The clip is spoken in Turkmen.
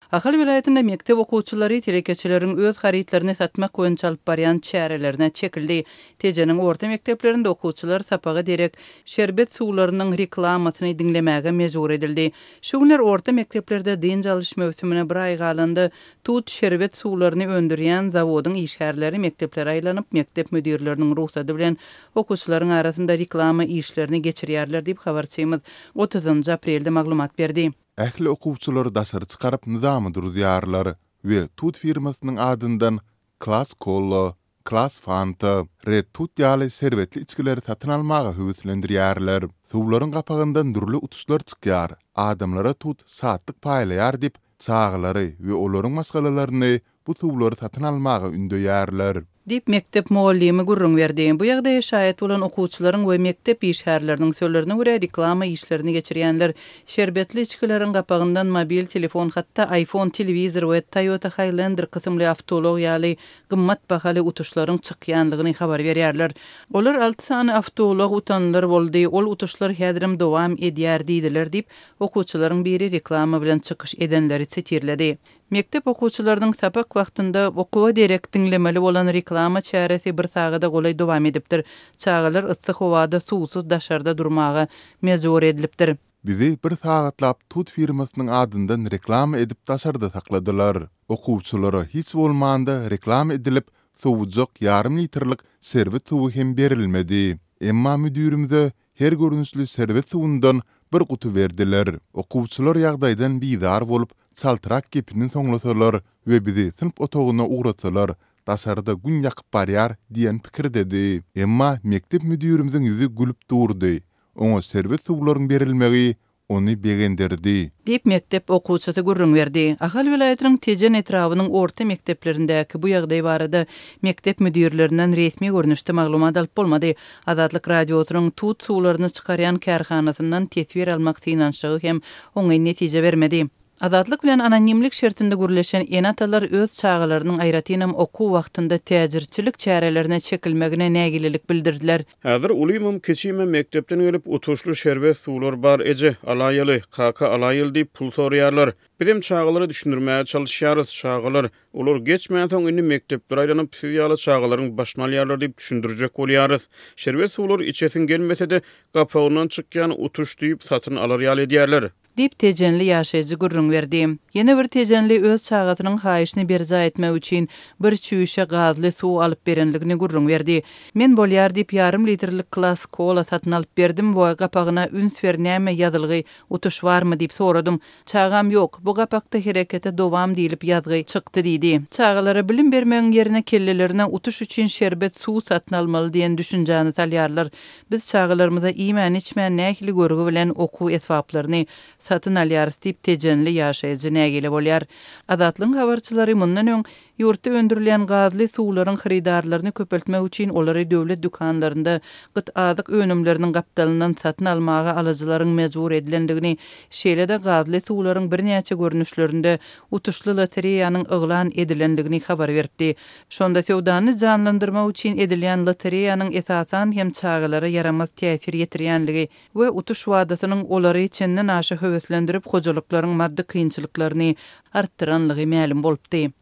Ahal vilayetinde mektep okuwçylary telekeçelerin öz haritlerini satmak boýunça alyp barýan çärelerine çekildi. Tejenin orta mekteplerinde okuwçylar sapaga derek şerbet suwlarynyň reklamasyny dinlemäge mejbur edildi. Şu günler orta mekteplerde diň çalyş mewsümine bir ay galandy. Tut şerbet suwlaryny öndürýän zawodyň işgärleri mekteplere aýlanyp mektep müdirleriniň ruhsaty bilen okuwçylaryň arasynda reklama işlerini geçirýärler diýip habarçymyz 30 aprelde maglumat berdi. Ähli okuwçylar daşary çykaryp nizamy durýarlar we tut firmasynyň adyndan Klass Kola, Klass Fanta, Red Tut ýaly serwetli içkileri satyn almaga höwüslendirýärler. Suwlaryň gapagyndan durly utuşlar çykýar. Adamlara tut saatlyk paýlaýar diýip çağlary we olaryň maskalalarını bu suwlary satyn almaga ündöýärler. Dip mektep muallimi gurrun berdi. Bu ýagdaýa şaýat bolan okuwçylaryň we mektep işgärleriniň sözlerine görä reklama işlerini geçirýänler şerbetli içkileriň gapagyndan mobil telefon hatda iPhone telewizor we Toyota Highlander kysymly avtolog ýaly gymmat bahaly utuşlaryň çykýanlygyny habar berýärler. Olar 6 sany avtolog utanlar boldy. Ol utuşlar häzirim dowam edýär diýdiler diýip okuwçylaryň biri reklama bilen çykyş edenleri çetirledi. Mektep okuwçylarynyň sapak wagtynda okuwa derek dinlemeli bolan reklama çäresi bir sagada golay dowam edipdir. Çağalar ıssyk howada suwsuz daşarda durmagy mejbur edilipdir. Bizi bir sagatlap tut firmasynyň adyndan reklama edip daşarda sakladylar. Okuwçylara hiç bolmanda reklama edilip suwjak yarım litrlik serwet suwy hem berilmedi. Emma müdürümde her görünüşli serwet suwundan bir kutu verdiler. Okuwçylar ýagdaýdan bizar bolup çaltyrak gepini soňlasalar we bizi sınıf otagyna uğratsalar, daşarda gün ýakyp barýar diýen pikir dedi. Emma mektep müdürümizin ýüzi gülüp durdy. Oňa serwet suwlaryň berilmegi onu begendirdi. Dip mektep okuwçysy gurrun berdi. Ahal vilayetiniň Tejen etrawynyň orta mekteplerindäki bu ýagdaý barada mektep müdirlerinden resmi görnüşde maglumat alyp bolmady. Azatlyk radiosynyň tut suwlaryny çykarýan kärhanasyndan tesbir almak synanşygy hem oňa netije bermedi. Azatlyk bilen anonimlik şertinde gürleşen enatalar öz çağalarynyň aýratynam okuw wagtynda täjirçilik çärelerine çekilmegine nägililik bildirdiler. Häzir ulymym keçime mektepden gelip utuşly şerbet suwlar bar eje alaýaly, kaka alaýaly diýip pul sorýarlar. Birim çağalary düşündirmäge çalışýarys. Çağalar olar geçmän soň indi mektepde aýlanyp ýaly çağalaryň başyna alýarlar diýip düşündirjek bolýarys. Şerbet suwlar içesin gelmese de gapagyndan çykýan utuş diýip satyn alar ýaly edýärler. Dip tejenli ýaşaýjy gurrun berdi. Ýene bir tejenli öz çağatynyň haýyşyny berja etmek üçin bir çüýüşe gazly suw alyp berenligini gurrun berdi. Men bolýar diýip yarım litrlik Klass Kola satyn alyp berdim. Bu gapagyna ünswer näme ýazylgy utuş barmy diýip soradym. Çağam ýok. Bu gapakda herekete dowam diýilip ýazgy çykdy diýdi. Çağalara bilim bermegiň ýerine kellelerine utuş üçin şerbet suw satyn almaly diýen düşünjäni salýarlar. Biz çağalarymyza iýmän içmän nähili görgi bilen okuw etwaplaryny satyn alýarys diýip tejenli ýaşaýjy nägile bolýar. Azatlyň habarçylary mundan öň ýurtda öndürilen gazly suwlaryň haridarlaryny köpeltmek üçin olary döwlet dükanlarynda gytazyk önümleriniň gapdalynyň satyn almaga alyjylaryň mejbur edilendigini, şeýle-de gazly suwlaryň birnäçe görnüşlerinde utuşly lotereýanyň yglan edilendigini habar berdi. Şonda sewdany janlandyrmak üçin edilýän lotereýanyň esasan hem çağalara yaramaz täsir ýetirýänligi we utuş wadasynyň olary içinden aşy höweslendirip hojalyklaryň maddi kynçylyklaryny artdyranlygy ma'lum bolupdy.